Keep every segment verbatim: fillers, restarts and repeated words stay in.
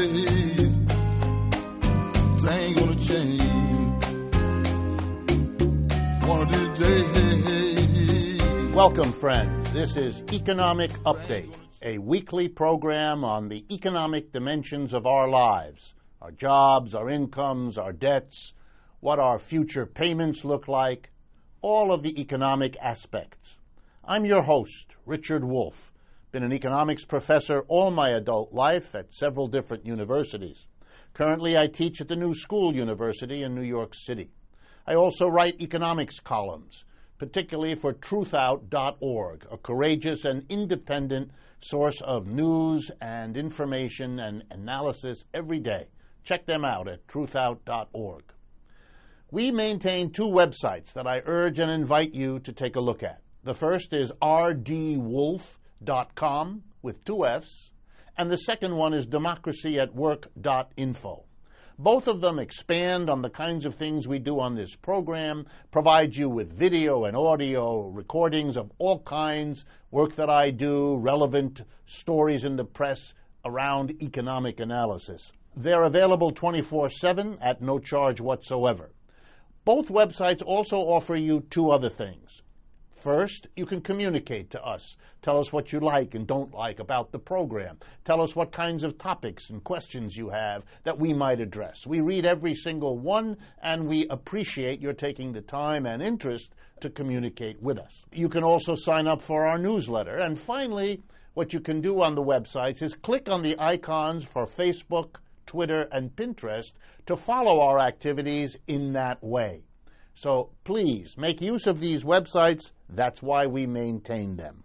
ways. Things ain't gonna change one of these days. Welcome, friends. This is Economic Update, a weekly program on the economic dimensions of our lives, our jobs, our incomes, our debts, what our future payments look like, all of the economic aspects. I'm your host, Richard Wolff. Been an economics professor all my adult life at several different universities. Currently, I teach at the New School University in New York City. I also write economics columns, particularly for truth out dot org, a courageous and independent source of news and information and analysis every day. Check them out at truth out dot org. We maintain two websites that I urge and invite you to take a look at. The first is r d wolff dot com with two F's, and the second one is democracy at work dot info. Both of them expand on the kinds of things we do on this program, provide you with video and audio recordings of all kinds, work that I do, relevant stories in the press around economic analysis. They're available twenty-four seven at no charge whatsoever. Both websites also offer you two other things. First, you can communicate to us. Tell us what you like and don't like about the program. Tell us what kinds of topics and questions you have that we might address. We read every single one, and we appreciate your taking the time and interest to communicate with us. You can also sign up for our newsletter. And finally, what you can do on the websites is click on the icons for Facebook, Twitter, and Pinterest to follow our activities in that way. So please make use of these websites. That's why we maintain them.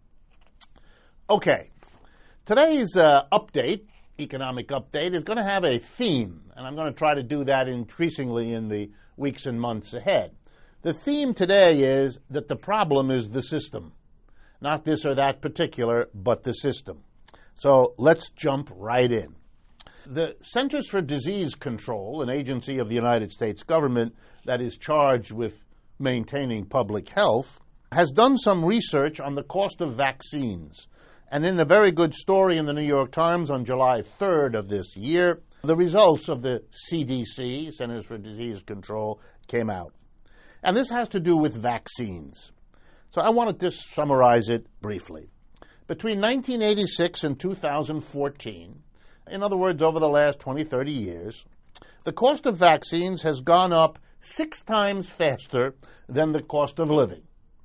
Okay, today's uh, update, economic update, is going to have a theme, and I'm going to try to do that increasingly in the weeks and months ahead. The theme today is that the problem is the system, not this or that particular, but the system. So let's jump right in. The Centers for Disease Control, an agency of the United States government that is charged with maintaining public health, has done some research on the cost of vaccines. And in a very good story in the New York Times on July third of this year, the results of the C D C, Centers for Disease Control, came out. And this has to do with vaccines. So I want to just summarize it briefly. Between nineteen eighty-six and two thousand fourteen, in other words, over the last twenty, thirty years, the cost of vaccines has gone up six times faster than the cost of living.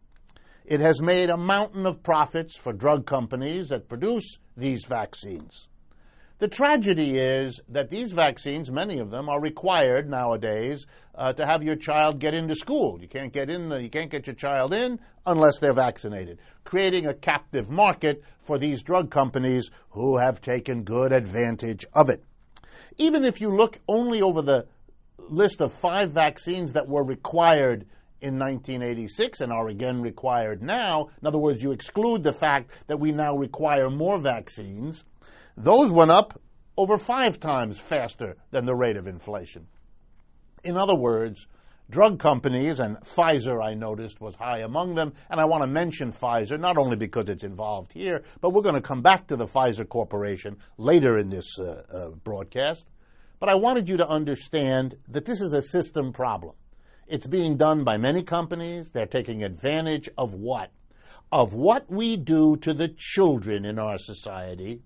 It has made a mountain of profits for drug companies that produce these vaccines. The tragedy is that these vaccines, many of them, are required nowadays uh, to have your child get into school. You can't get in, you can't get your child in unless they're vaccinated, creating a captive market for these drug companies who have taken good advantage of it. Even if you look only over the list of five vaccines that were required in nineteen eighty-six and are again required now, in other words, you exclude the fact that we now require more vaccines, those went up over five times faster than the rate of inflation. In other words, drug companies, and Pfizer, I noticed, was high among them, and I want to mention Pfizer, not only because it's involved here, but we're going to come back to the Pfizer Corporation later in this uh, uh, broadcast. But I wanted you to understand that this is a system problem. It's being done by many companies. They're taking advantage of what? Of what we do to the children in our society,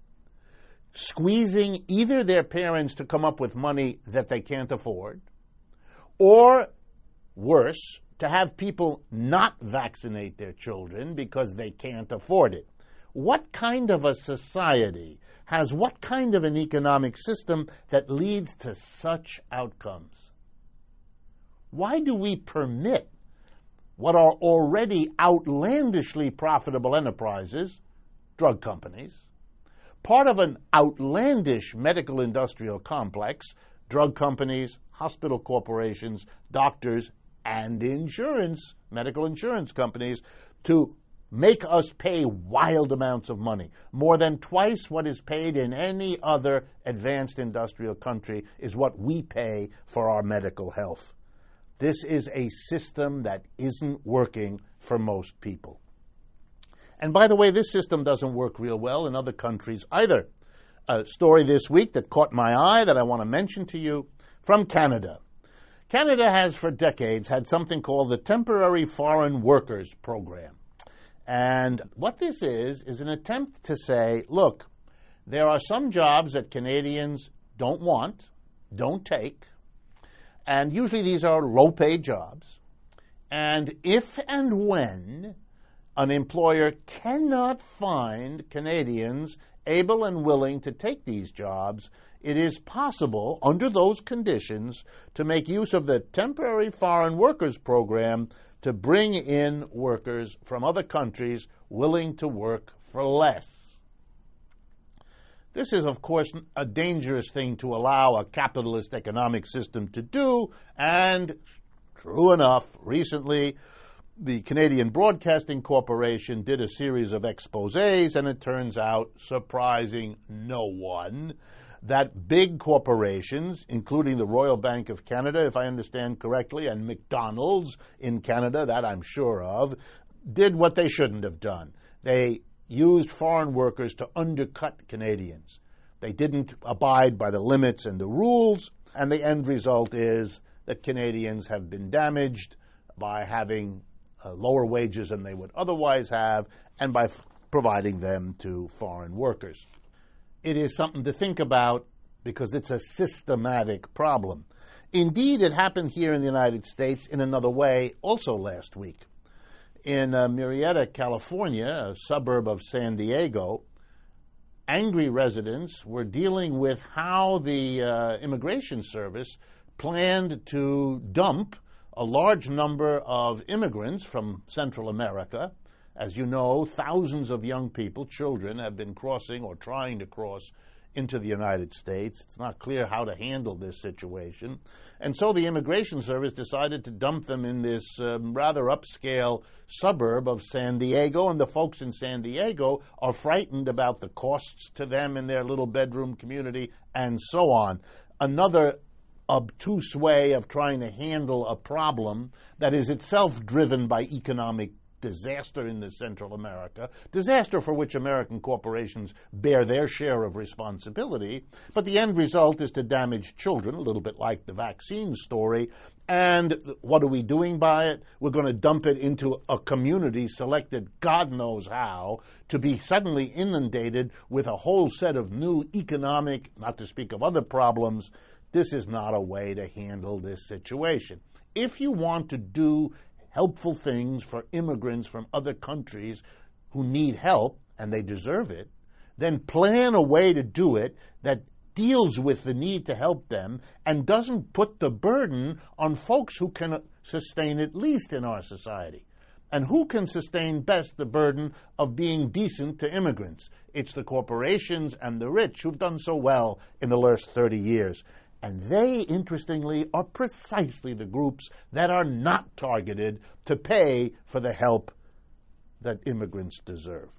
squeezing either their parents to come up with money that they can't afford, or worse, to have people not vaccinate their children because they can't afford it. What kind of a society has what kind of an economic system that leads to such outcomes? Why do we permit what are already outlandishly profitable enterprises, drug companies, part of an outlandish medical industrial complex, drug companies, hospital corporations, doctors, and insurance, medical insurance companies, to make us pay wild amounts of money. More than twice what is paid in any other advanced industrial country is what we pay for our medical health. This is a system that isn't working for most people. And by the way, this system doesn't work real well in other countries either. a story this week that caught my eye that I want to mention to you from Canada. Canada has for decades had something called the Temporary Foreign Workers Program. And what this is, is an attempt to say, look, there are some jobs that Canadians don't want, don't take, and usually these are low-paid jobs. And if and when an employer cannot find Canadians able and willing to take these jobs, it is possible, under those conditions, to make use of the Temporary Foreign Workers Program to bring in workers from other countries willing to work for less. This is, of course, a dangerous thing to allow a capitalist economic system to do, and true enough, recently the Canadian Broadcasting Corporation did a series of exposés, and it turns out, surprising no one, that big corporations, including the Royal Bank of Canada, if I understand correctly, and McDonald's in Canada, that I'm sure of, did what they shouldn't have done. They used foreign workers to undercut Canadians. They didn't abide by the limits and the rules, and the end result is that Canadians have been damaged by having uh, lower wages than they would otherwise have, and by f- providing them to foreign workers. It is something to think about because it's a systematic problem. Indeed, it happened here in the United States in another way also last week. In uh, Murrieta, California, a suburb of San Diego, angry residents were dealing with how the uh, Immigration Service planned to dump a large number of immigrants from Central America. As you know, thousands of young people, children, have been crossing or trying to cross into the United States. It's not clear how to handle this situation. And so the Immigration Service decided to dump them in this um, rather upscale suburb of San Diego, and the folks in San Diego are frightened about the costs to them in their little bedroom community, and so on. Another obtuse way of trying to handle a problem that is itself driven by economic disaster in the Central America, disaster for which American corporations bear their share of responsibility, but the end result is to damage children, a little bit like the vaccine story. And what are we doing by it? We're going to dump it into a community selected God knows how to be suddenly inundated with a whole set of new economic, not to speak of other problems. This is not a way to handle this situation. If you want to do helpful things for immigrants from other countries who need help, and they deserve it, then plan a way to do it that deals with the need to help them and doesn't put the burden on folks who can sustain it least in our society. And who can sustain best the burden of being decent to immigrants? It's the corporations and the rich who've done so well in the last thirty years. And they, interestingly, are precisely the groups that are not targeted to pay for the help that immigrants deserve.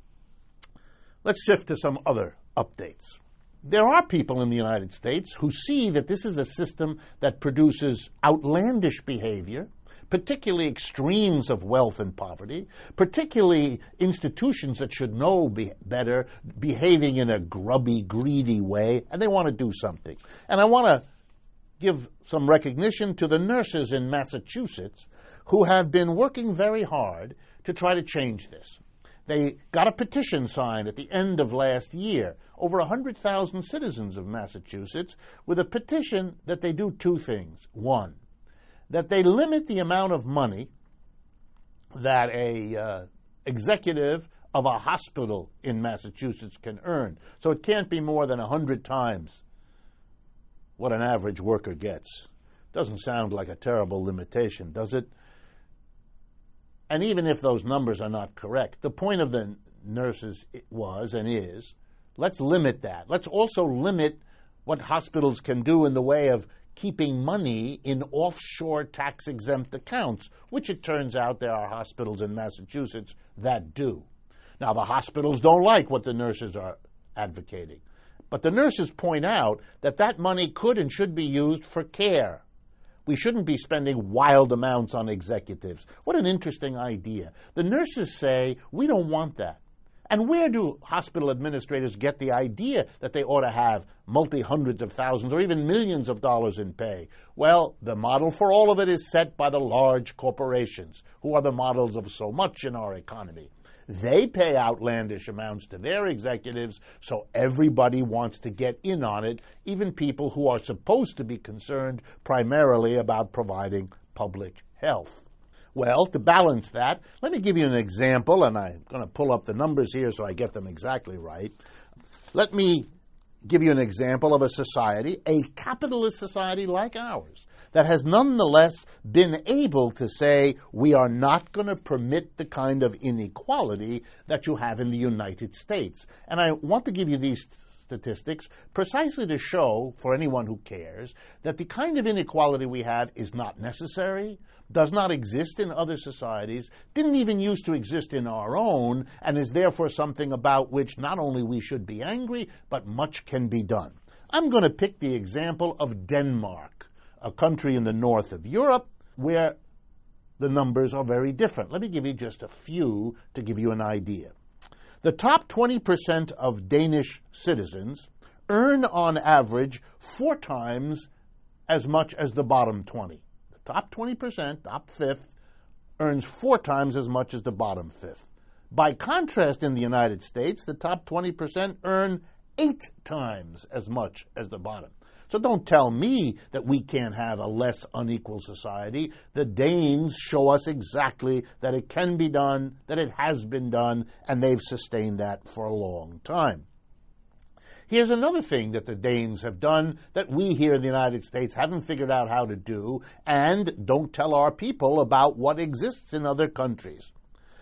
Let's shift to some other updates. There are people in the United States who see that this is a system that produces outlandish behavior, particularly extremes of wealth and poverty, particularly institutions that should know be better, behaving in a grubby, greedy way, and they want to do something. And I want to give some recognition to the nurses in Massachusetts who have been working very hard to try to change this. They got a petition signed at the end of last year, over one hundred thousand citizens of Massachusetts, with a petition that they do two things. One, that they limit the amount of money that a uh, executive of a hospital in Massachusetts can earn. So it can't be more than one hundred times what an average worker gets. Doesn't sound like a terrible limitation, does it? And even if those numbers are not correct, the point of the nurses was and is, let's limit that. Let's also limit what hospitals can do in the way of keeping money in offshore tax-exempt accounts, which it turns out there are hospitals in Massachusetts that do. Now, the hospitals don't like what the nurses are advocating, but the nurses point out that that money could and should be used for care. We shouldn't be spending wild amounts on executives. What an interesting idea. The nurses say, we don't want that. And where do hospital administrators get the idea that they ought to have multi-hundreds of thousands or even millions of dollars in pay? Well, the model for all of it is set by the large corporations, who are the models of so much in our economy. They pay outlandish amounts to their executives, so everybody wants to get in on it, even people who are supposed to be concerned primarily about providing public health. Well, to balance that, let me give you an example, and I'm going to pull up the numbers here so I get them exactly right. Let me give you an example of a society, a capitalist society like ours, that has nonetheless been able to say, we are not going to permit the kind of inequality that you have in the United States. And I want to give you these statistics precisely to show, for anyone who cares, that the kind of inequality we have is not necessary, does not exist in other societies, didn't even used to exist in our own, and is therefore something about which not only we should be angry, but much can be done. I'm going to pick the example of Denmark, a country in the north of Europe where the numbers are very different. Let me give you just a few to give you an idea. The top twenty percent of Danish citizens earn on average four times as much as the bottom twenty. The top twenty percent, top fifth, earns four times as much as the bottom fifth. By contrast, in the United States, the top twenty percent earn eight times as much as the bottom. So don't tell me that we can't have a less unequal society. The Danes show us exactly that it can be done, that it has been done, and they've sustained that for a long time. Here's another thing that the Danes have done that we here in the United States haven't figured out how to do and don't tell our people about what exists in other countries.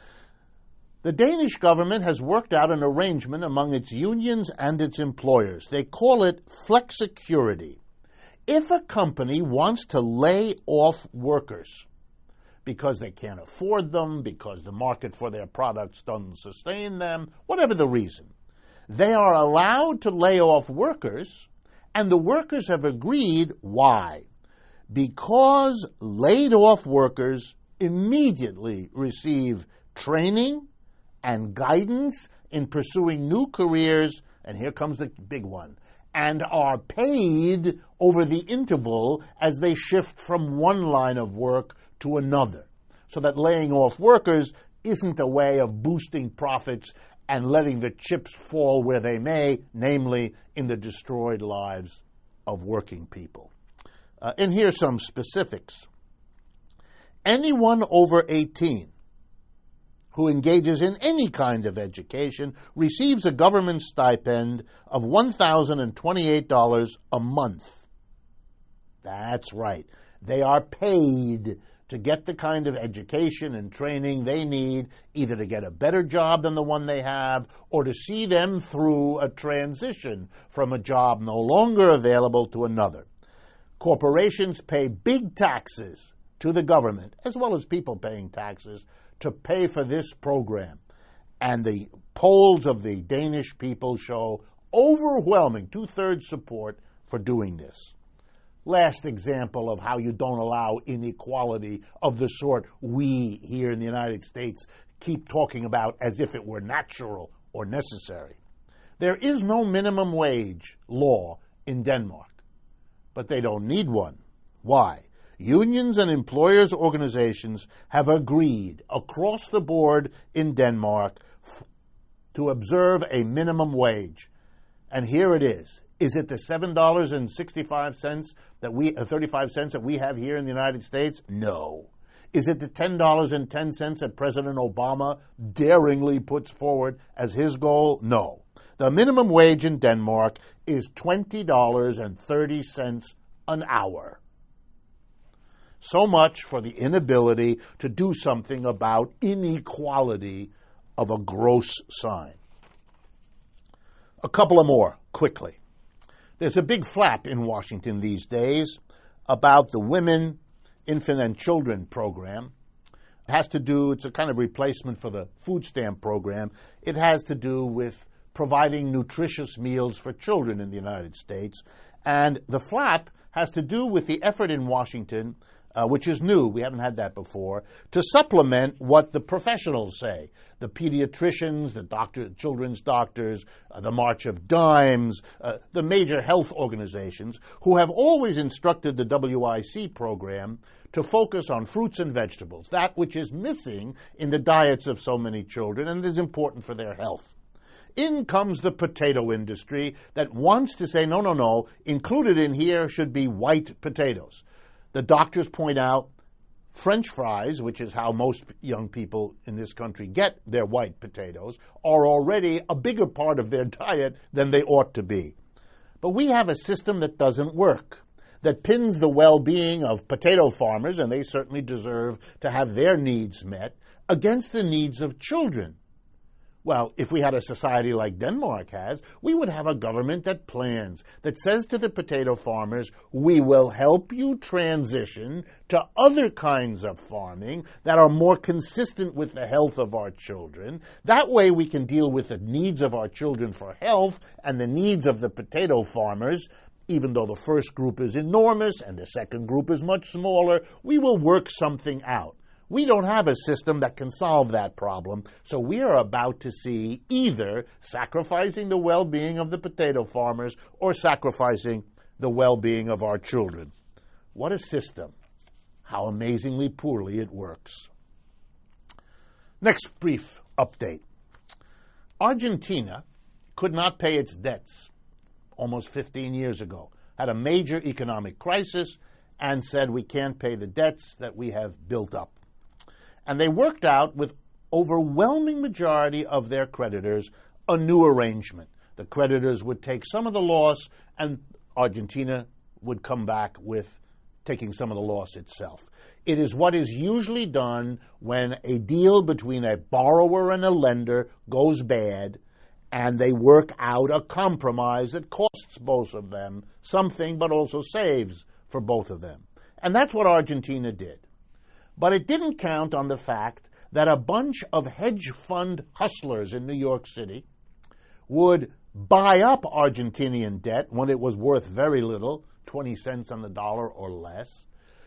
The Danish government has worked out an arrangement among its unions and its employers. They call it flexicurity. If a company wants to lay off workers because they can't afford them, because the market for their products doesn't sustain them, whatever the reason, they are allowed to lay off workers, and the workers have agreed. Why? Because laid off workers immediately receive training and guidance in pursuing new careers, and here comes the big one, and are paid over the interval as they shift from one line of work to another. So that laying off workers isn't a way of boosting profits and letting the chips fall where they may, namely in the destroyed lives of working people. Uh, and here's some specifics. Anyone over eighteen who engages in any kind of education receives a government stipend of one thousand twenty-eight dollars a month. That's right. They are paid to get the kind of education and training they need, either to get a better job than the one they have, or to see them through a transition from a job no longer available to another. Corporations pay big taxes to the government, as well as people paying taxes, to pay for this program. And the polls of the Danish people show overwhelming two-thirds support for doing this. Last example of how you don't allow inequality of the sort we here in the United States keep talking about as if it were natural or necessary. There is no minimum wage law in Denmark, but they don't need one. Why? Unions and employers' organizations have agreed across the board in Denmark f- to observe a minimum wage. And here it is. Is it the seven dollars and sixty-five cents that we, uh, thirty-five cents that we have here in the United States? No. Is it the ten dollars and ten cents that President Obama daringly puts forward as his goal? No. The minimum wage in Denmark is twenty dollars and thirty cents an hour. So much for the inability to do something about inequality of a gross sign. A couple of more, quickly. There's a big flap in Washington these days about the Women, Infant, and Children program. It has to do, it's a kind of replacement for the food stamp program. It has to do with providing nutritious meals for children in the United States. And the flap has to do with the effort in Washington uh, which is new. We haven't had that before, to supplement what the professionals say. The pediatricians, the doctor, children's doctors, uh, the March of Dimes, uh, the major health organizations, who have always instructed the W I C program to focus on fruits and vegetables, that which is missing in the diets of so many children and is important for their health. In comes the potato industry that wants to say, no, no, no, included in here should be white potatoes. The doctors point out French fries, which is how most young people in this country get their white potatoes, are already a bigger part of their diet than they ought to be. But we have a system that doesn't work, that pins the well-being of potato farmers, and they certainly deserve to have their needs met, against the needs of children. Well, if we had a society like Denmark has, we would have a government that plans, that says to the potato farmers, we will help you transition to other kinds of farming that are more consistent with the health of our children. That way we can deal with the needs of our children for health and the needs of the potato farmers. Even though the first group is enormous and the second group is much smaller, we will work something out. We don't have a system that can solve that problem, so we are about to see either sacrificing the well-being of the potato farmers or sacrificing the well-being of our children. What a system. How amazingly poorly it works. Next brief update. Argentina could not pay its debts almost fifteen years ago, had a major economic crisis, and said we can't pay the debts that we have built up. And they worked out with overwhelming majority of their creditors a new arrangement. The creditors would take some of the loss, and Argentina would come back with taking some of the loss itself. It is what is usually done when a deal between a borrower and a lender goes bad, and they work out a compromise that costs both of them something, but also saves for both of them. And that's what Argentina did. But it didn't count on the fact that a bunch of hedge fund hustlers in New York City would buy up Argentinian debt when it was worth very little, twenty cents on the dollar or less,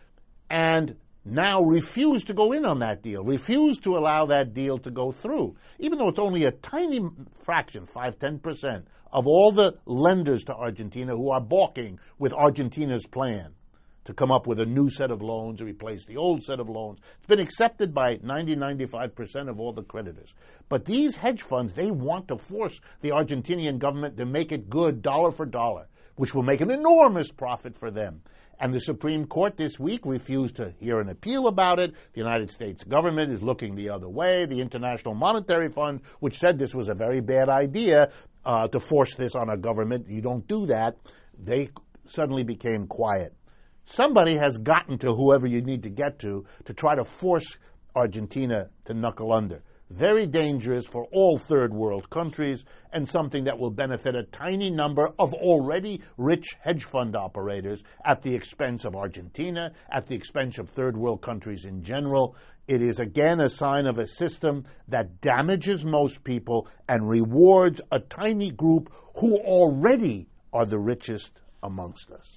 and now refuse to go in on that deal, refuse to allow that deal to go through, even though it's only a tiny fraction, five, ten percent, of all the lenders to Argentina who are balking with Argentina's plan to come up with a new set of loans to replace the old set of loans. It's been accepted by ninety, ninety-five percent of all the creditors. But these hedge funds, they want to force the Argentinian government to make it good dollar for dollar, which will make an enormous profit for them. And the Supreme Court this week refused to hear an appeal about it. The United States government is looking the other way. The International Monetary Fund, which said this was a very bad idea uh, to force this on a government, you don't do that, they suddenly became quiet. Somebody has gotten to whoever you need to get to to try to force Argentina to knuckle under. Very dangerous for all third world countries, and something that will benefit a tiny number of already rich hedge fund operators at the expense of Argentina, at the expense of third world countries in general. It is again a sign of a system that damages most people and rewards a tiny group who already are the richest amongst us.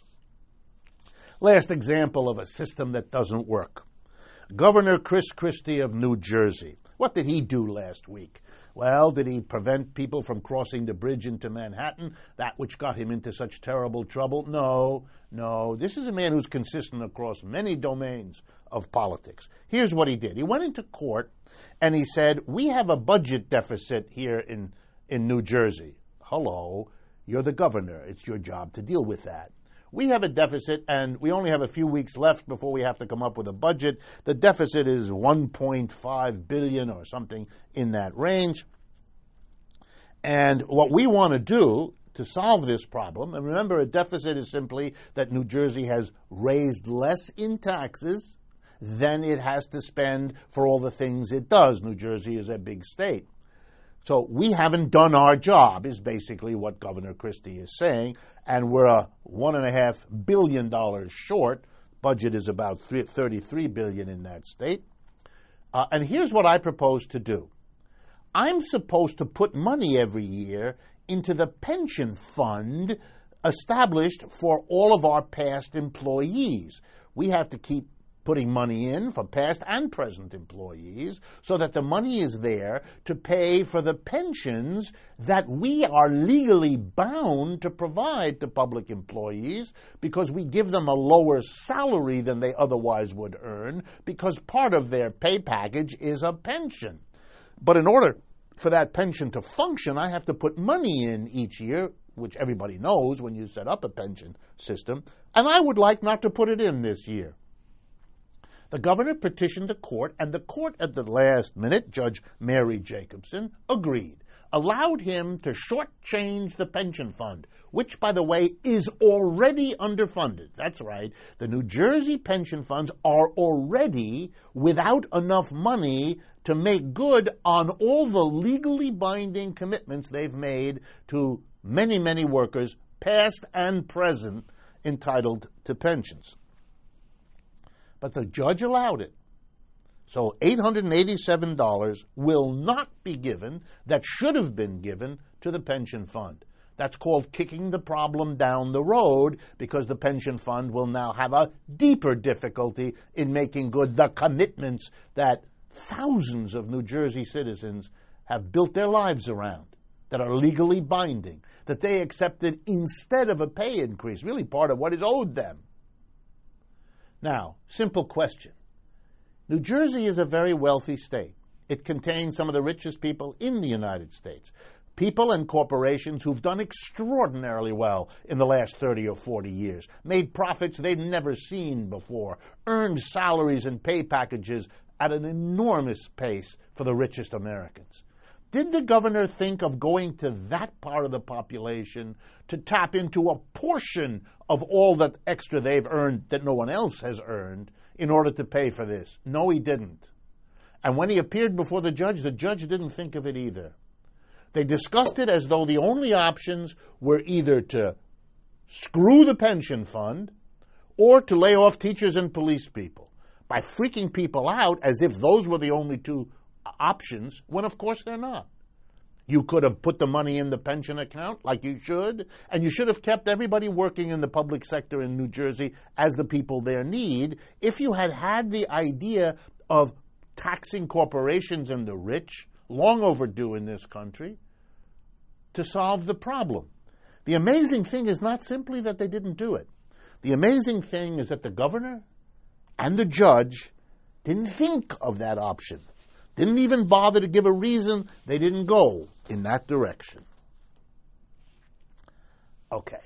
Last example of a system that doesn't work. Governor Chris Christie of New Jersey. What did he do last week? Well, did he prevent people from crossing the bridge into Manhattan, that which got him into such terrible trouble? No, no. This is a man who's consistent across many domains of politics. Here's what he did. He went into court and he said, we have a budget deficit here in, in New Jersey. Hello, you're the governor. It's your job to deal with that. We have a deficit, and we only have a few weeks left before we have to come up with a budget. The deficit is one point five billion dollars or something in that range. And what we want to do to solve this problem, and remember, a deficit is simply that New Jersey has raised less in taxes than it has to spend for all the things it does. New Jersey is a big state. So we haven't done our job, is basically what Governor Christie is saying, and we're a one and a half billion dollars short. Budget is about thirty-three billion dollars in that state. Uh, and here's what I propose to do. I'm supposed to put money every year into the pension fund established for all of our past employees. We have to keep putting money in for past and present employees so that the money is there to pay for the pensions that we are legally bound to provide to public employees because we give them a lower salary than they otherwise would earn because part of their pay package is a pension. But in order for that pension to function, I have to put money in each year, which everybody knows when you set up a pension system, and I would like not to put it in this year. The governor petitioned the court, and the court at the last minute, Judge Mary Jacobson, agreed, allowed him to shortchange the pension fund, which, by the way, is already underfunded. That's right. The New Jersey pension funds are already without enough money to make good on all the legally binding commitments they've made to many, many workers, past and present, entitled to pensions. But the judge allowed it. So eight hundred eighty-seven dollars will not be given that should have been given to the pension fund. That's called kicking the problem down the road because the pension fund will now have a deeper difficulty in making good the commitments that thousands of New Jersey citizens have built their lives around, that are legally binding, that they accepted instead of a pay increase, really part of what is owed them. Now, simple question. New Jersey is a very wealthy state. It contains some of the richest people in the United States. People and corporations who've done extraordinarily well in the last thirty or forty years, made profits they'd never seen before, earned salaries and pay packages at an enormous pace for the richest Americans. Did the governor think of going to that part of the population to tap into a portion of all that extra they've earned that no one else has earned in order to pay for this? No, he didn't. And when he appeared before the judge, the judge didn't think of it either. They discussed it as though the only options were either to screw the pension fund or to lay off teachers and police people by freaking people out as if those were the only two options, when of course they're not. You could have put the money in the pension account like you should, and you should have kept everybody working in the public sector in New Jersey as the people there need if you had had the idea of taxing corporations and the rich, long overdue in this country, to solve the problem. The amazing thing is not simply that they didn't do it. The amazing thing is that the governor and the judge didn't think of that option. Didn't even bother to give a reason they didn't go in that direction. Okay.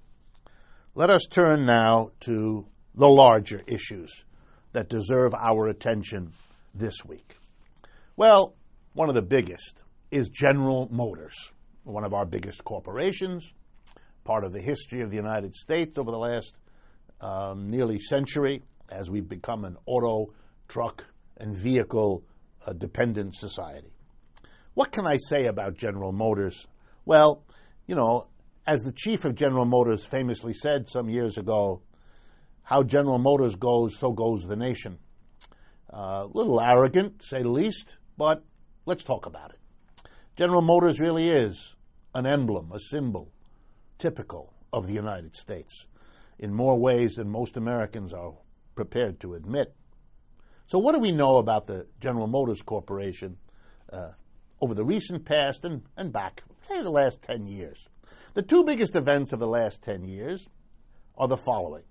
Let us turn now to the larger issues that deserve our attention this week. Well, one of the biggest is General Motors, one of our biggest corporations, part of the history of the United States over the last um, nearly century as we've become an auto, truck, and vehicle a dependent society. What can I say about General Motors? Well, you know, as the chief of General Motors famously said some years ago, how General Motors goes, so goes the nation. Uh, a little arrogant, to say the least, but let's talk about it. General Motors really is an emblem, a symbol, typical of the United States in more ways than most Americans are prepared to admit. So what do we know about the General Motors Corporation uh, over the recent past and, and back, say, the last ten years? The two biggest events of the last ten years are the following.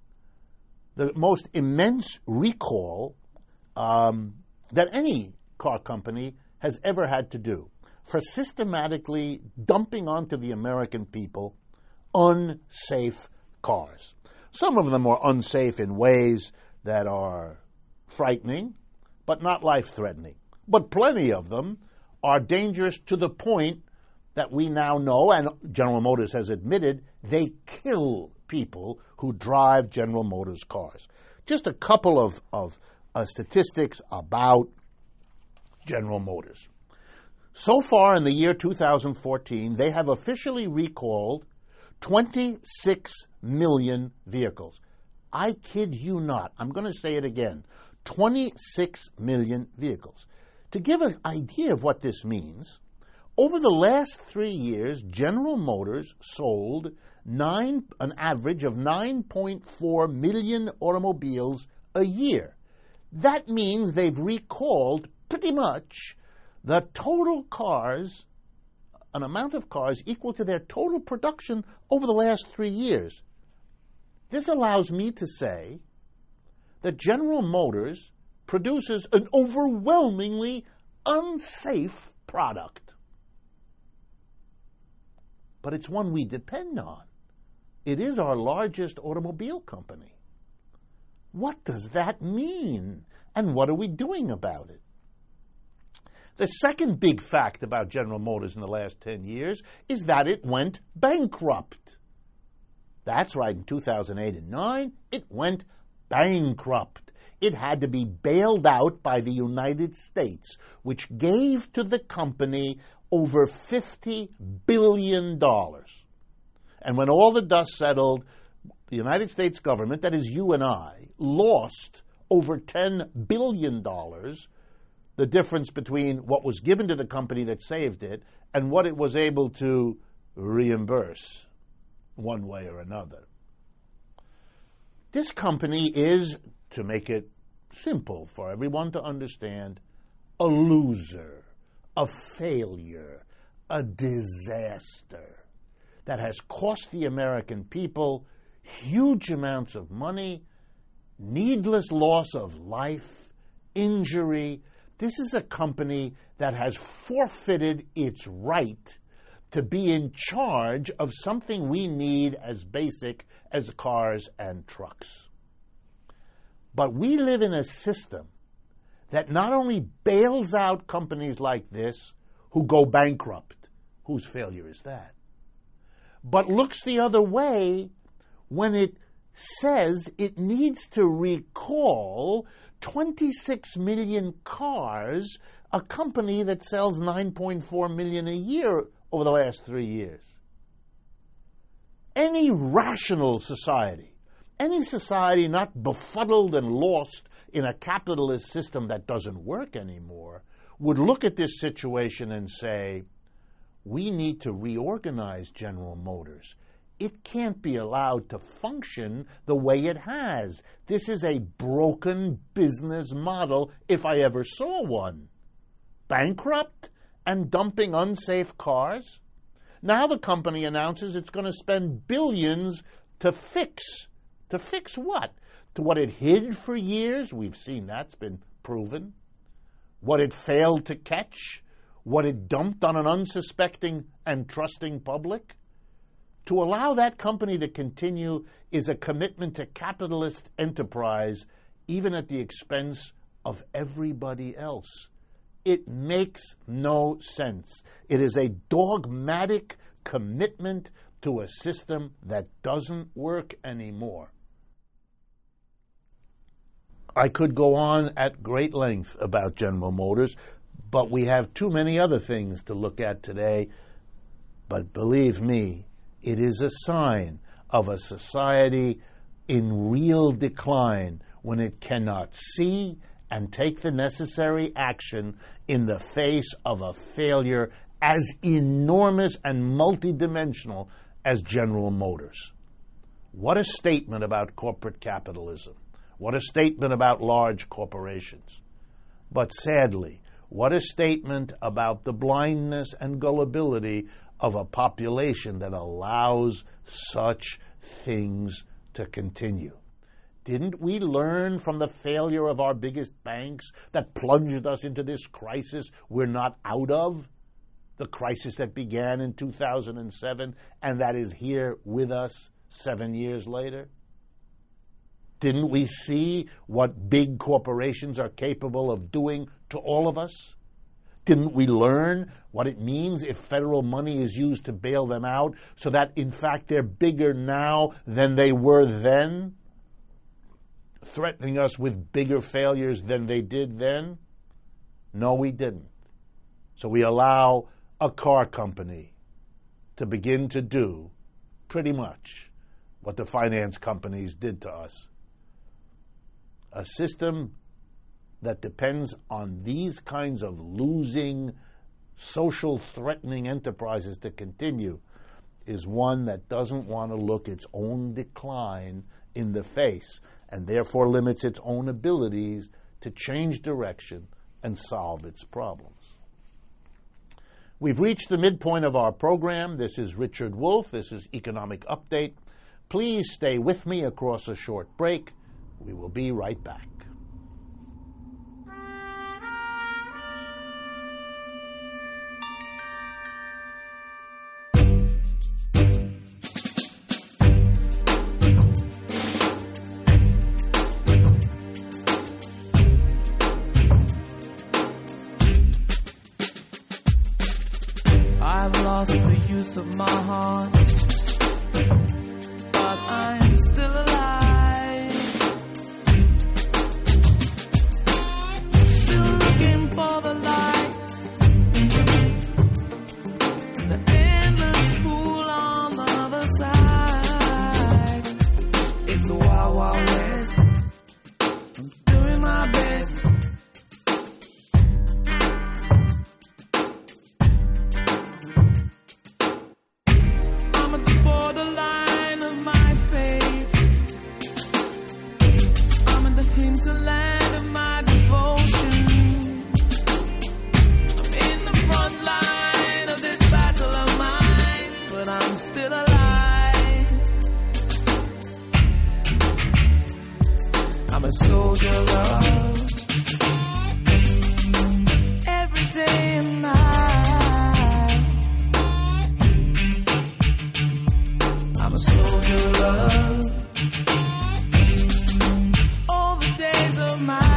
The most immense recall um, that any car company has ever had to do for systematically dumping onto the American people unsafe cars. Some of them are unsafe in ways that are frightening, but not life-threatening. But plenty of them are dangerous to the point that we now know, and General Motors has admitted, they kill people who drive General Motors cars. Just a couple of, of uh, statistics about General Motors. So far in the year two thousand fourteen, they have officially recalled twenty-six million vehicles. I kid you not. I'm going to say it again. twenty-six million vehicles. To give an idea of what this means, over the last three years, General Motors sold nine, an average of nine point four million automobiles a year. That means they've recalled pretty much the total cars, an amount of cars equal to their total production over the last three years. This allows me to say that General Motors produces an overwhelmingly unsafe product. But it's one we depend on. It is our largest automobile company. What does that mean? And what are we doing about it? The second big fact about General Motors in the last ten years is that it went bankrupt. That's right, in two thousand eight and nine, it went bankrupt. It had to be bailed out by the United States, which gave to the company over fifty billion dollars. And when all the dust settled, the United States government, that is you and I, lost over ten billion dollars, the difference between what was given to the company that saved it and what it was able to reimburse one way or another. This company is, to make it simple for everyone to understand, a loser, a failure, a disaster that has cost the American people huge amounts of money, needless loss of life, injury. This is a company that has forfeited its right to be in charge of something we need as basic as cars and trucks. But we live in a system that not only bails out companies like this who go bankrupt, whose failure is that, but looks the other way when it says it needs to recall twenty-six million cars, a company that sells nine point four million a year over the last three years. Any rational society, any society not befuddled and lost in a capitalist system that doesn't work anymore, would look at this situation and say, we need to reorganize General Motors. It can't be allowed to function the way it has. This is a broken business model, if I ever saw one. Bankrupt and dumping unsafe cars? Now the company announces it's going to spend billions to fix. To fix what? To what it hid for years? We've seen that's been proven. What it failed to catch? What it dumped on an unsuspecting and trusting public? To allow that company to continue is a commitment to capitalist enterprise, even at the expense of everybody else. It makes no sense. It is a dogmatic commitment to a system that doesn't work anymore. I could go on at great length about General Motors, but we have too many other things to look at today. But believe me, it is a sign of a society in real decline when it cannot see and take the necessary action in the face of a failure as enormous and multidimensional as General Motors. What a statement about corporate capitalism. What a statement about large corporations. But sadly, what a statement about the blindness and gullibility of a population that allows such things to continue. Didn't we learn from the failure of our biggest banks that plunged us into this crisis we're not out of? The crisis that began in two thousand seven and that is here with us seven years later? Didn't we see what big corporations are capable of doing to all of us? Didn't we learn what it means if federal money is used to bail them out so that, in fact, they're bigger now than they were then, threatening us with bigger failures than they did then? No, we didn't. So we allow a car company to begin to do pretty much what the finance companies did to us. A system that depends on these kinds of losing, social threatening enterprises to continue is one that doesn't want to look its own decline in the face and therefore limits its own abilities to change direction and solve its problems. We've reached the midpoint of our program. This is Richard Wolff. This is Economic Update. Please stay with me across a short break. We will be right back. I've lost the use of my heart, but I'm still alive. Still looking for the light, the endless pool on the other side. It's a wild, wild west. I'm doing my best. I'm a soldier of love, every day and night. I'm a soldier of love, all the days of my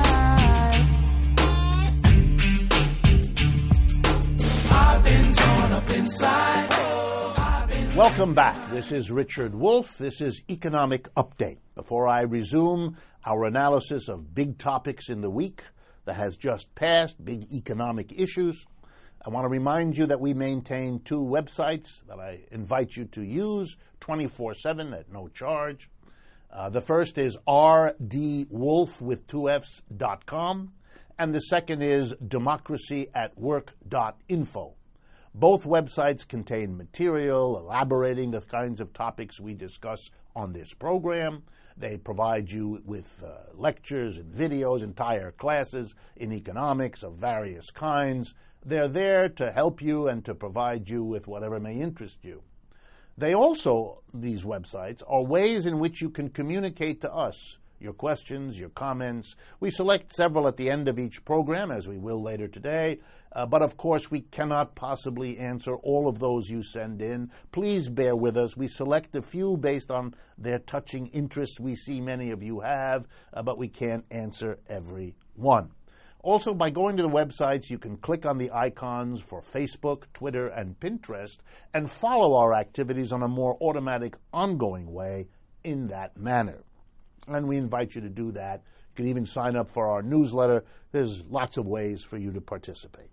life. I've been torn up inside. Welcome back. This is Richard Wolff. This is Economic Update. Before I resume our analysis of big topics in the week that has just passed, big economic issues, I want to remind you that we maintain two websites that I invite you to use twenty-four seven at no charge. Uh, the first is r d wolff with two F's dot com, and the second is democracy at work dot info. Both websites contain material elaborating the kinds of topics we discuss on this program. They provide you with uh, lectures and videos, entire classes in economics of various kinds. They're there to help you and to provide you with whatever may interest you. They also, these websites, are ways in which you can communicate to us your questions, your comments. We select several at the end of each program, as we will later today. Uh, but of course, we cannot possibly answer all of those you send in. Please bear with us. We select a few based on their touching interest we see many of you have, uh, but we can't answer every one. Also, by going to the websites, you can click on the icons for Facebook, Twitter, and Pinterest and follow our activities on a more automatic, ongoing way in that manner. And we invite you to do that. You can even sign up for our newsletter. There's lots of ways for you to participate.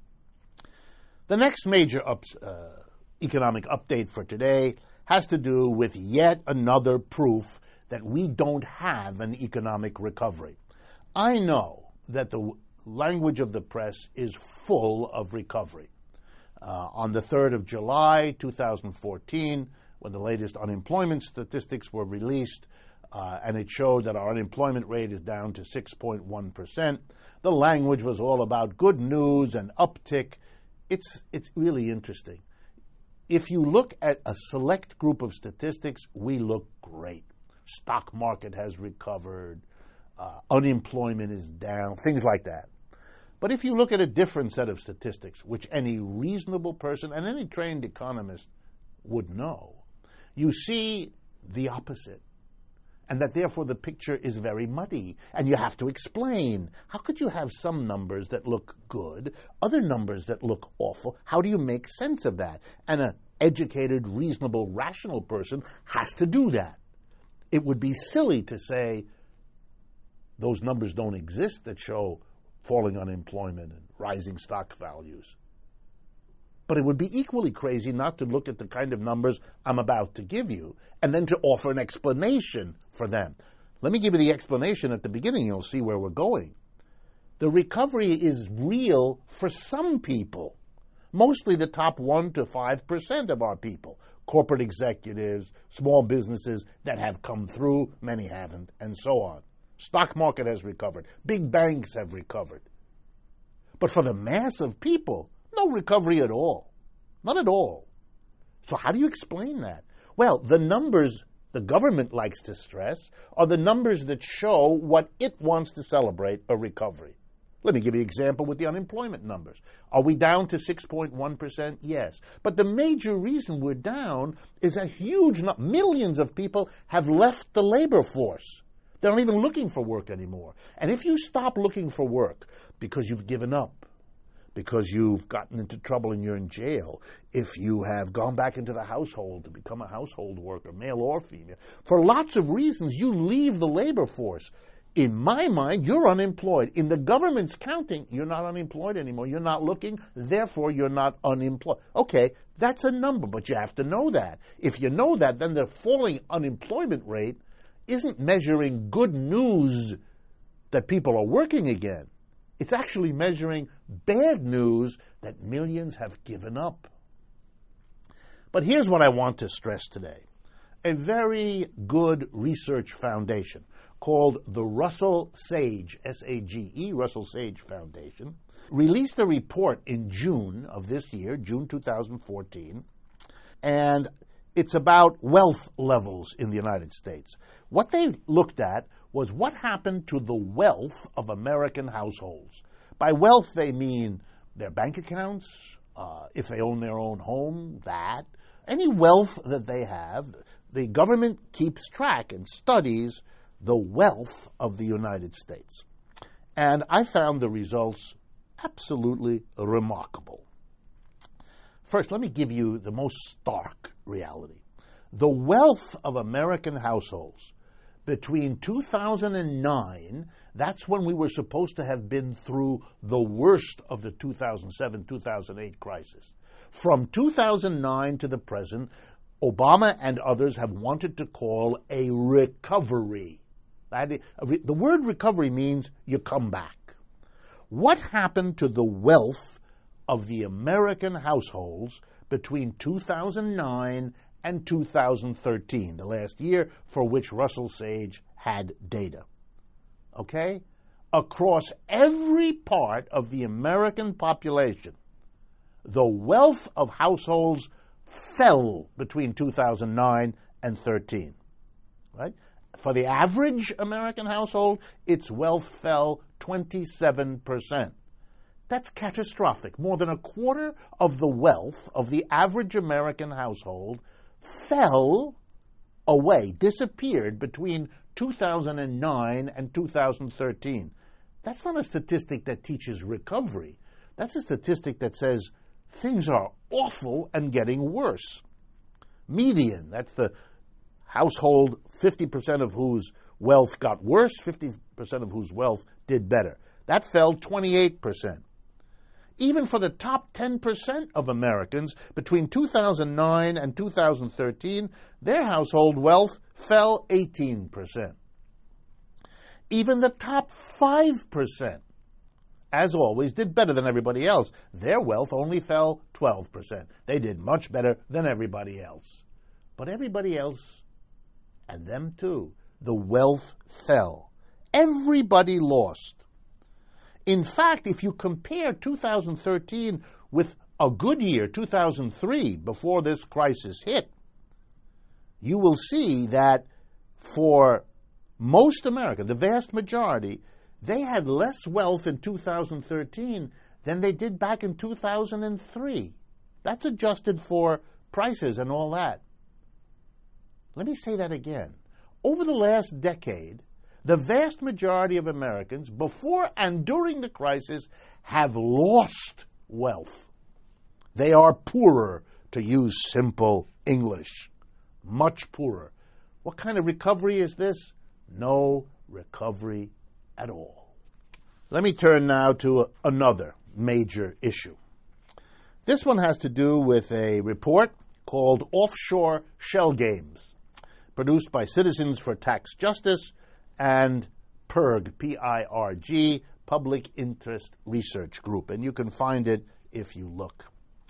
The next major ups, uh, economic update for today has to do with yet another proof that we don't have an economic recovery. I know that the language of the press is full of recovery. Uh, on the third of July, two thousand fourteen, when the latest unemployment statistics were released, Uh, and it showed that our unemployment rate is down to six point one percent. The language was all about good news and uptick. It's, it's really interesting. If you look at a select group of statistics, we look great. Stock market has recovered. Uh, unemployment is down, things like that. But if you look at a different set of statistics, which any reasonable person and any trained economist would know, you see the opposite. And that therefore the picture is very muddy, and you have to explain. How could you have some numbers that look good, other numbers that look awful? How do you make sense of that? And an educated, reasonable, rational person has to do that. It would be silly to say those numbers don't exist that show falling unemployment and rising stock values. But it would be equally crazy not to look at the kind of numbers I'm about to give you and then to offer an explanation for them. Let me give you the explanation at the beginning. You'll see where we're going. The recovery is real for some people, Mostly the top one to five percent of our people. Corporate executives, small businesses that have come through, many haven't, and so on. Stock market has recovered. Big banks have recovered. But for the mass of people, no recovery at all. Not at all. So how do you explain that? Well, the numbers the government likes to stress are the numbers that show what it wants to celebrate a recovery. Let me give you an example with the unemployment numbers. Are we down to six point one percent? Yes. But the major reason we're down is a huge number, millions of people have left the labor force. They're not even looking for work anymore. And if you stop looking for work because you've given up, because you've gotten into trouble and you're in jail, if you have gone back into the household to become a household worker, male or female, for lots of reasons you leave the labor force. In my mind, you're unemployed. In the government's counting, you're not unemployed anymore. You're not looking, therefore you're not unemployed. Okay, that's a number, but you have to know that. If you know that, then the falling unemployment rate isn't measuring good news that people are working again. It's actually measuring bad news that millions have given up. But here's what I want to stress today. A very good research foundation called the Russell Sage, S A G E, Russell Sage Foundation, released a report in June of this year, June two thousand fourteen, and it's about wealth levels in the United States. What they looked at was what happened to the wealth of American households. By wealth, they mean their bank accounts, uh, if they own their own home, that. Any wealth that they have, the government keeps track and studies the wealth of the United States. And I found the results absolutely remarkable. First, let me give you the most stark reality. The wealth of American households between two thousand nine, that's when we were supposed to have been through the worst of the two thousand seven two thousand eight crisis. From two thousand nine to the present, Obama and others have wanted to call a recovery. That is, the word recovery means you come back. What happened to the wealth of the American households between two thousand nine and two thousand thirteen, the last year for which Russell Sage had data? Okay? Across every part of the American population, the wealth of households fell between two thousand nine and thirteen. Right? For the average American household, its wealth fell twenty-seven percent. That's catastrophic. More than a quarter of the wealth of the average American household fell away, disappeared between two thousand nine and two thousand thirteen. That's not a statistic that teaches recovery. That's a statistic that says things are awful and getting worse. Median, that's the household, fifty percent of whose wealth got worse, fifty percent of whose wealth did better. That fell twenty-eight percent. Even for the top ten percent of Americans, between two thousand nine and two thousand thirteen, their household wealth fell eighteen percent. Even the top five percent, as always, did better than everybody else. Their wealth only fell twelve percent. They did much better than everybody else. But everybody else, and them too, the wealth fell. Everybody lost. In fact, if you compare two thousand thirteen with a good year, two thousand three, before this crisis hit, you will see that for most Americans, the vast majority, they had less wealth in two thousand thirteen than they did back in two thousand three. That's adjusted for prices and all that. Let me say that again. Over the last decade, the vast majority of Americans, before and during the crisis, have lost wealth. They are poorer, to use simple English. Much poorer. What kind of recovery is this? No recovery at all. Let me turn now to another major issue. This one has to do with a report called Offshore Shell Games, produced by Citizens for Tax Justice and P I R G, P I R G, Public Interest Research Group. And you can find it if you look.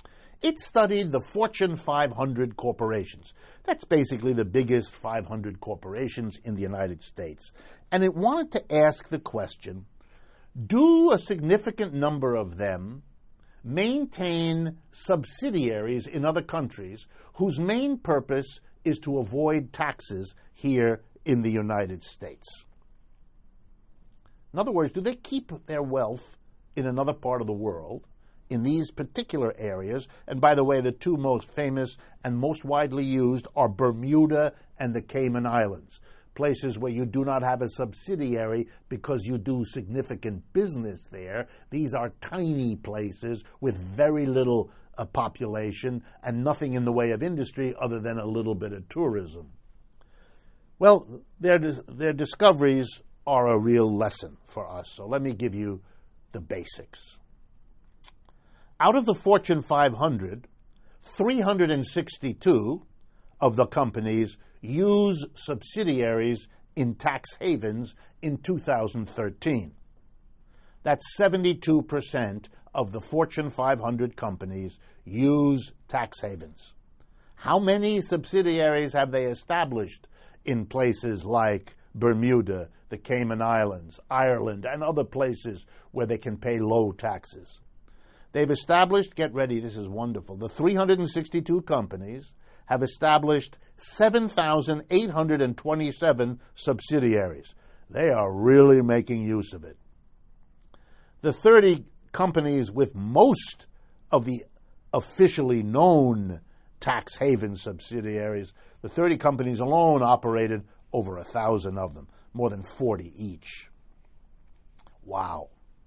It studied the Fortune five hundred corporations. That's basically the biggest five hundred corporations in the United States. And it wanted to ask the question, do a significant number of them maintain subsidiaries in other countries whose main purpose is to avoid taxes here in the United States? In other words, do they keep their wealth in another part of the world, in these particular areas? And by the way, the two most famous and most widely used are Bermuda and the Cayman Islands, places where you do not have a subsidiary because you do significant business there. These are tiny places with very little uh, population and nothing in the way of industry other than a little bit of tourism. Well, their, their discoveries are a real lesson for us, so let me give you the basics. Out of the Fortune five hundred, three hundred sixty-two of the companies use subsidiaries in tax havens in two thousand thirteen. That's seventy-two percent of the Fortune five hundred companies use tax havens. How many subsidiaries have they established in places like Bermuda, the Cayman Islands, Ireland, and other places where they can pay low taxes? They've established, get ready, this is wonderful, the three hundred sixty-two companies have established seven thousand eight hundred twenty-seven subsidiaries. They are really making use of it. The thirty companies with most of the officially known tax haven subsidiaries, the thirty companies alone operated over a thousand of them, more than forty each. Wow.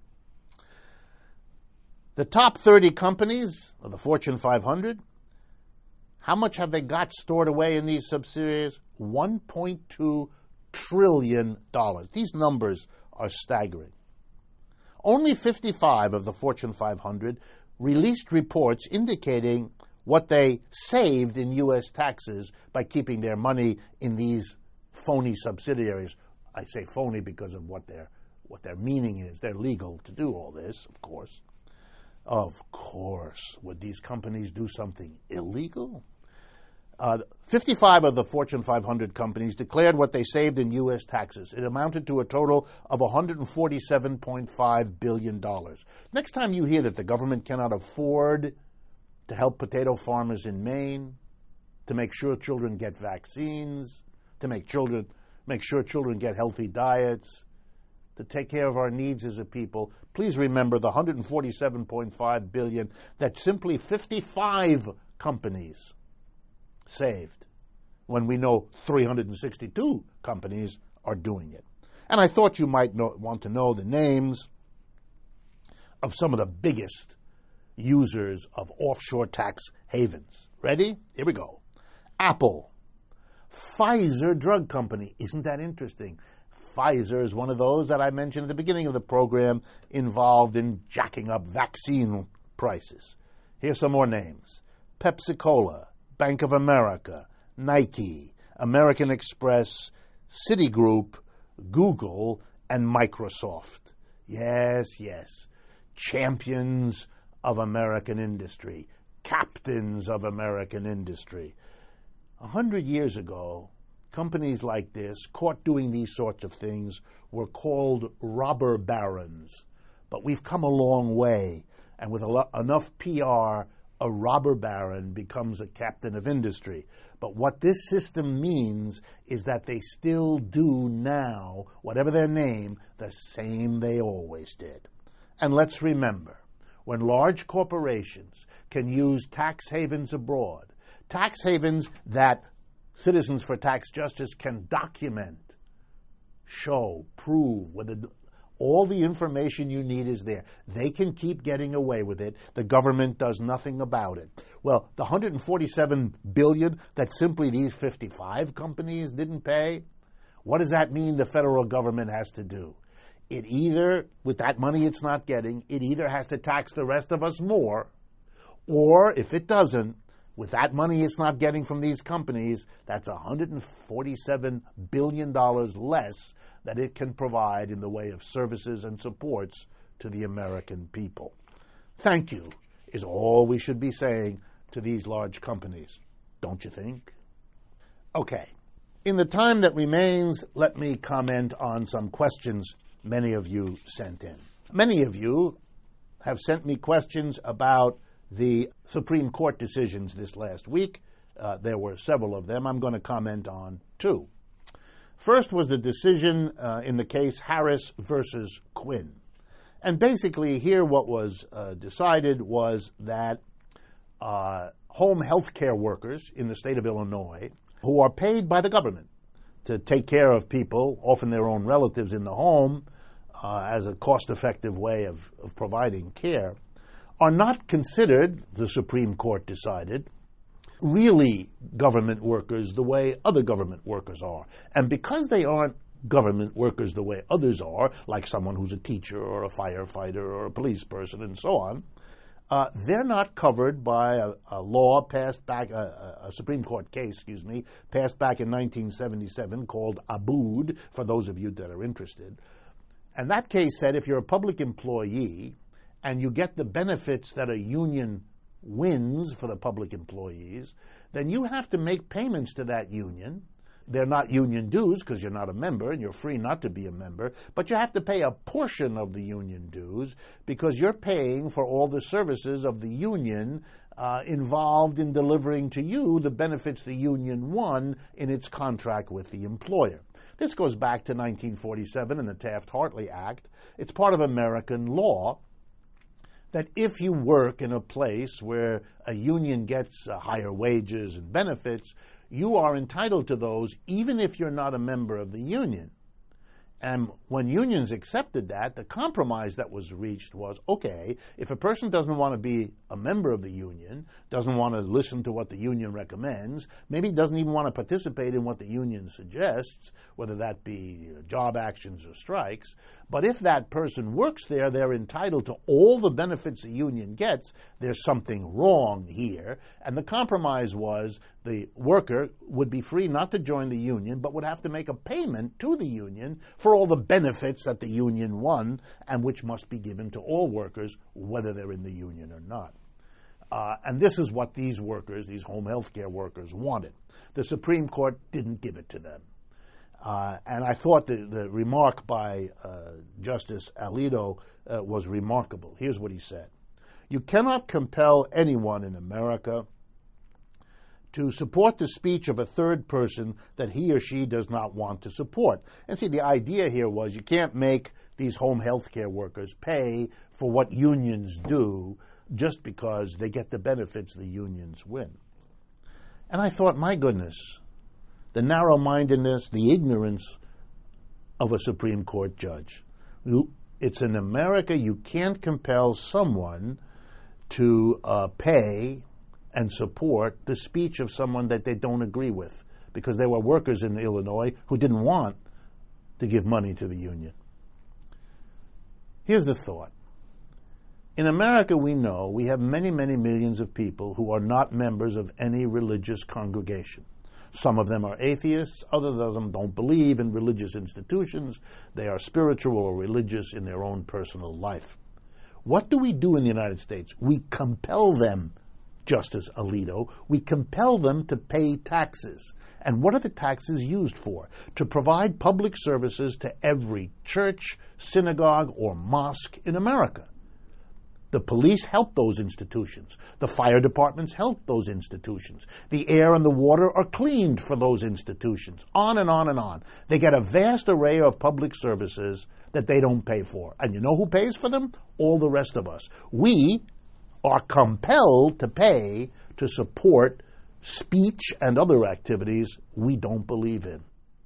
The top thirty companies of the Fortune five hundred, how much have they got stored away in these subsidiaries? one point two trillion dollars. These numbers are staggering. Only fifty-five of the Fortune five hundred released reports indicating what they saved in U S taxes by keeping their money in these phony subsidiaries. I say phony because of what their what their meaning is. They're legal to do all this, of course. Of course. Would these companies do something illegal? Uh, fifty-five of the Fortune five hundred companies declared what they saved in U S taxes. It amounted to a total of one hundred forty-seven point five billion dollars. Next time you hear that the government cannot afford to help potato farmers in Maine, to make sure children get vaccines, to make children make sure children get healthy diets, to take care of our needs as a people, please remember the one hundred forty-seven point five billion dollars that simply fifty-five companies saved, when we know three hundred sixty-two companies are doing it. And I thought you might know, want to know the names of some of the biggest users of offshore tax havens. Ready? Here we go. Apple. Pfizer Drug Company. Isn't that interesting? Pfizer is one of those that I mentioned at the beginning of the program involved in jacking up vaccine prices. Here's some more names. Pepsi-Cola, Bank of America, Nike, American Express, Citigroup, Google, and Microsoft. Yes, yes. Champions of American industry. Captains of American industry. A hundred years ago, companies like this, caught doing these sorts of things, were called robber barons. But we've come a long way, and with a lo- enough P R, a robber baron becomes a captain of industry. But what this system means is that they still do now, whatever their name, the same they always did. And let's remember, when large corporations can use tax havens abroad, tax havens that Citizens for Tax Justice can document, show, prove, whether all the information you need is there. They can keep getting away with it. The government does nothing about it. Well, the one hundred forty-seven billion dollars that simply these fifty-five companies didn't pay, what does that mean the federal government has to do? It either, with that money it's not getting, it either has to tax the rest of us more, or if it doesn't, with that money it's not getting from these companies, that's one hundred forty-seven billion dollars less that it can provide in the way of services and supports to the American people. Thank you. is all we should be saying to these large companies, don't you think? Okay. In the time that remains, let me comment on some questions many of you sent in. Many of you have sent me questions about the Supreme Court decisions this last week. Uh, there were several of them. I'm going to comment on two. First was the decision uh, in the case Harris versus Quinn. And basically here what was uh, decided was that uh, home health care workers in the state of Illinois who are paid by the government to take care of people, often their own relatives in the home, uh, as a cost-effective way of, of providing care, are not considered, the Supreme Court decided, really government workers the way other government workers are. And because they aren't government workers the way others are, like someone who's a teacher or a firefighter or a police person and so on, uh, they're not covered by a, a law passed back, a, a Supreme Court case, excuse me, passed back in nineteen seventy-seven called Abood, for those of you that are interested. And that case said if you're a public employee and you get the benefits that a union wins for the public employees, then you have to make payments to that union. They're not union dues because you're not a member and you're free not to be a member, but you have to pay a portion of the union dues because you're paying for all the services of the union uh, involved in delivering to you the benefits the union won in its contract with the employer. This goes back to nineteen forty-seven and the Taft-Hartley Act. It's part of American law that if you work in a place where a union gets uh, higher wages and benefits, you are entitled to those even if you're not a member of the union. And when unions accepted that, the compromise that was reached was, okay, if a person doesn't want to be a member of the union, doesn't want to listen to what the union recommends, maybe doesn't even want to participate in what the union suggests, whether that be job actions or strikes, but if that person works there, they're entitled to all the benefits the union gets. There's something wrong here. And the compromise was the worker would be free not to join the union, but would have to make a payment to the union for all the benefits that the union won and which must be given to all workers, whether they're in the union or not. Uh, and this is what these workers, these home health care workers, wanted. The Supreme Court didn't give it to them. Uh, and I thought the, the remark by uh, Justice Alito uh, was remarkable. Here's what he said. You cannot compel anyone in America to support the speech of a third person that he or she does not want to support. And see, the idea here was you can't make these home health care workers pay for what unions do just because they get the benefits the unions win. And I thought, my goodness, the narrow-mindedness, the ignorance of a Supreme Court judge. You, it's in America, you can't compel someone to uh, pay and support the speech of someone that they don't agree with, because there were workers in Illinois who didn't want to give money to the union. Here's the thought. In America, we know we have many, many millions of people who are not members of any religious congregation. Some of them are atheists, others of them don't believe in religious institutions. They are spiritual or religious in their own personal life. What do we do in the United States? We compel them, Justice Alito, we compel them to pay taxes. And what are the taxes used for? To provide public services to every church, synagogue, or mosque in America. The police help those institutions. The fire departments help those institutions. The air and the water are cleaned for those institutions. On and on and on. They get a vast array of public services that they don't pay for. And you know who pays for them? All the rest of us. We are compelled to pay to support speech and other activities we don't believe in.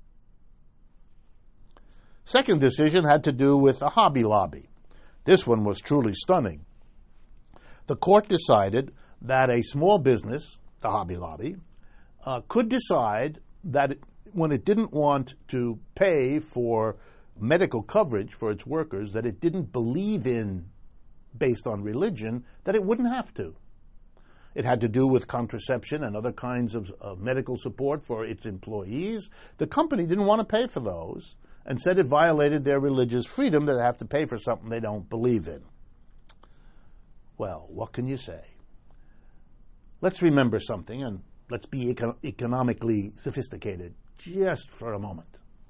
Second decision had to do with a Hobby Lobby. This one was truly stunning. The court decided that a small business, the Hobby Lobby, uh, could decide that it, when it didn't want to pay for medical coverage for its workers that it didn't believe in based on religion, that it wouldn't have to. It had to do with contraception and other kinds of, of medical support for its employees. The company didn't want to pay for those and said it violated their religious freedom that they have to pay for something they don't believe in. Well, what can you say? Let's remember something, and let's be econ- economically sophisticated just for a moment.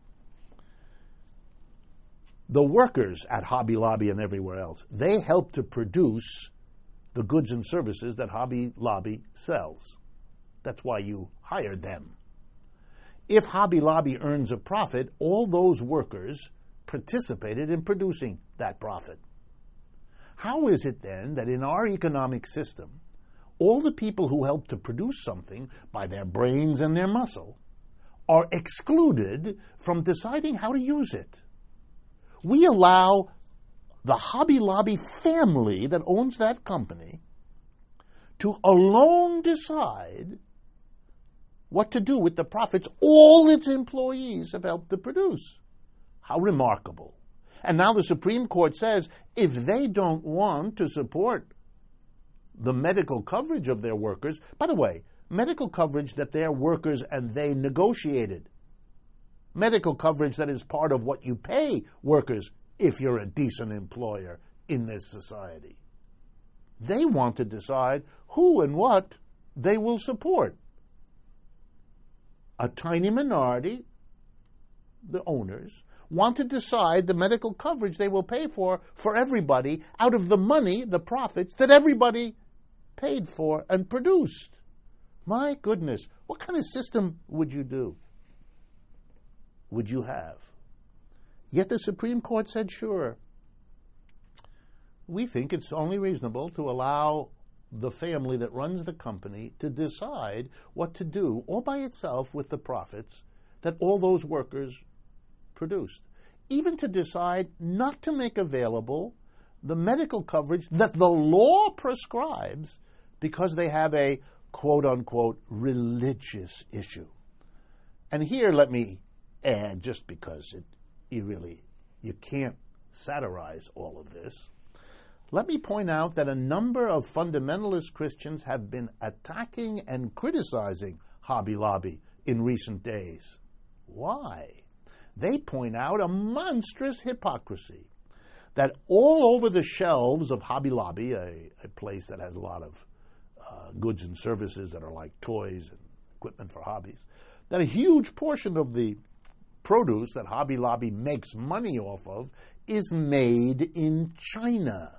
The workers at Hobby Lobby and everywhere else, they help to produce the goods and services that Hobby Lobby sells. That's why you hired them. If Hobby Lobby earns a profit, all those workers participated in producing that profit. How is it then that in our economic system, all the people who help to produce something by their brains and their muscle are excluded from deciding how to use it? We allow the Hobby Lobby family that owns that company to alone decide what to do with the profits all its employees have helped to produce. How remarkable. And now the Supreme Court says if they don't want to support the medical coverage of their workers, by the way, medical coverage that their workers and they negotiated, medical coverage that is part of what you pay workers if you're a decent employer in this society. They want to decide who and what they will support. A tiny minority, the owners, want to decide the medical coverage they will pay for for everybody out of the money, the profits that everybody paid for and produced. My goodness, what kind of system would you do? Would you have? Yet the Supreme Court said, sure. We think it's only reasonable to allow the family that runs the company to decide what to do all by itself with the profits that all those workers produced. Even to decide not to make available the medical coverage that the law prescribes because they have a quote-unquote religious issue. And here let me add, just because it, you really, you can't satirize all of this, let me point out that a number of fundamentalist Christians have been attacking and criticizing Hobby Lobby in recent days. Why? They point out a monstrous hypocrisy that all over the shelves of Hobby Lobby, a, a place that has a lot of uh, goods and services that are like toys and equipment for hobbies, that a huge portion of the produce that Hobby Lobby makes money off of is made in China.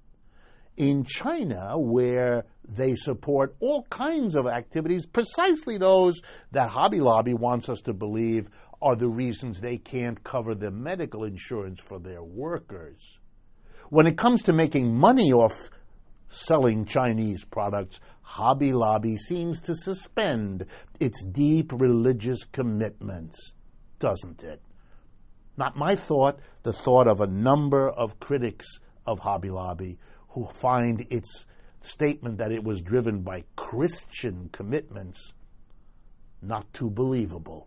In China, where they support all kinds of activities, precisely those that Hobby Lobby wants us to believe are the reasons they can't cover the medical insurance for their workers. When it comes to making money off selling Chinese products, Hobby Lobby seems to suspend its deep religious commitments, doesn't it? Not my thought, the thought of a number of critics of Hobby Lobby who find its statement that it was driven by Christian commitments not too believable.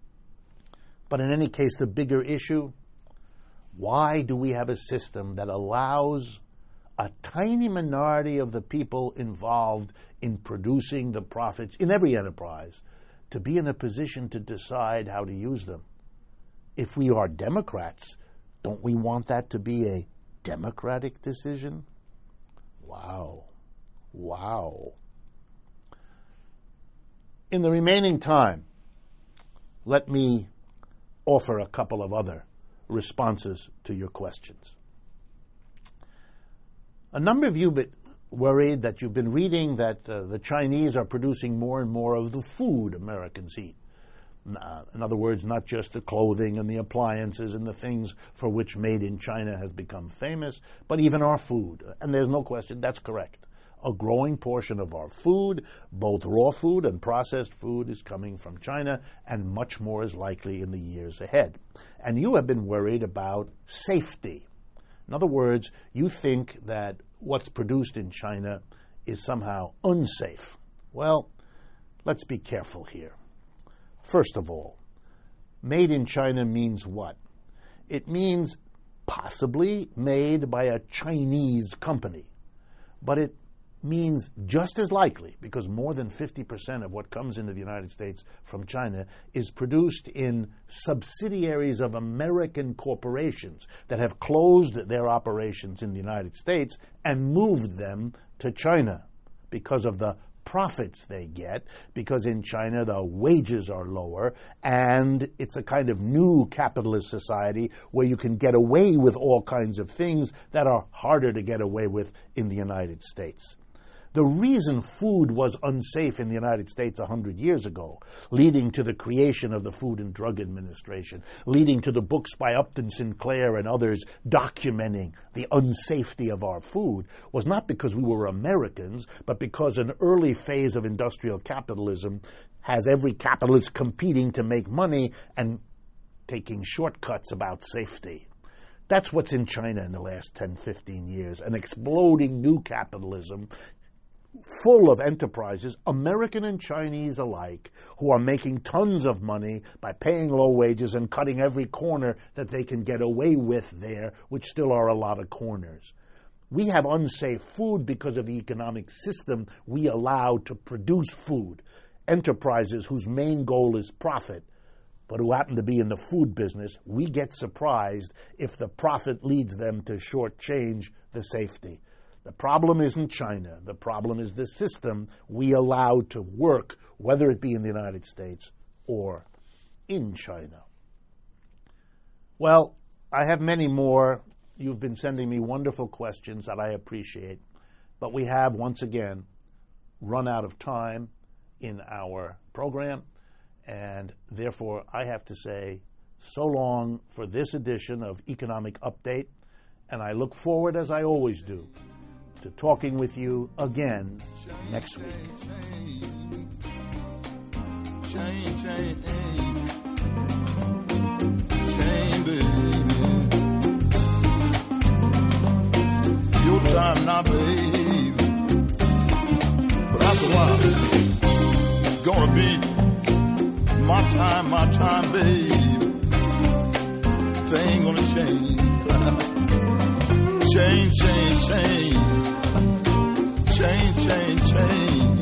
But in any case, the bigger issue, why do we have a system that allows a tiny minority of the people involved in producing the profits in every enterprise to be in a position to decide how to use them? If we are Democrats, don't we want that to be a democratic decision? Wow. Wow. In the remaining time, let me offer a couple of other responses to your questions. A number of you have been worried that you've been reading that uh, the Chinese are producing more and more of the food Americans eat. Uh, in other words, not just the clothing and the appliances and the things for which made in China has become famous, but even our food. And there's no question, that's correct. A growing portion of our food, both raw food and processed food, is coming from China, and much more is likely in the years ahead. And you have been worried about safety. In other words, you think that what's produced in China is somehow unsafe. Well, let's be careful here. First of all, made in China means what? It means possibly made by a Chinese company, but it means just as likely, because more than fifty percent of what comes into the United States from China is produced in subsidiaries of American corporations that have closed their operations in the United States and moved them to China because of the profits they get, because in China the wages are lower, and it's a kind of new capitalist society where you can get away with all kinds of things that are harder to get away with in the United States. The reason food was unsafe in the United States a hundred years ago, leading to the creation of the Food and Drug Administration, leading to the books by Upton Sinclair and others documenting the unsafety of our food, was not because we were Americans, but because an early phase of industrial capitalism has every capitalist competing to make money and taking shortcuts about safety. That's what's in China in the last ten, fifteen years, an exploding new capitalism full of enterprises, American and Chinese alike, who are making tons of money by paying low wages and cutting every corner that they can get away with there, which still are a lot of corners. We have unsafe food because of the economic system we allow to produce food. Enterprises whose main goal is profit, but who happen to be in the food business, we get surprised if the profit leads them to shortchange the safety. The problem isn't China. The problem is the system we allow to work, whether it be in the United States or in China. Well, I have many more. You've been sending me wonderful questions that I appreciate, but we have, once again, run out of time in our program, and therefore I have to say so long for this edition of Economic Update, and I look forward, as I always do, to talking with you again next week. Change, change, change, baby. Your time now, baby. But after a while, it's gonna be my time, my time, baby. Things gonna change. Change, change, change. Change, change, change.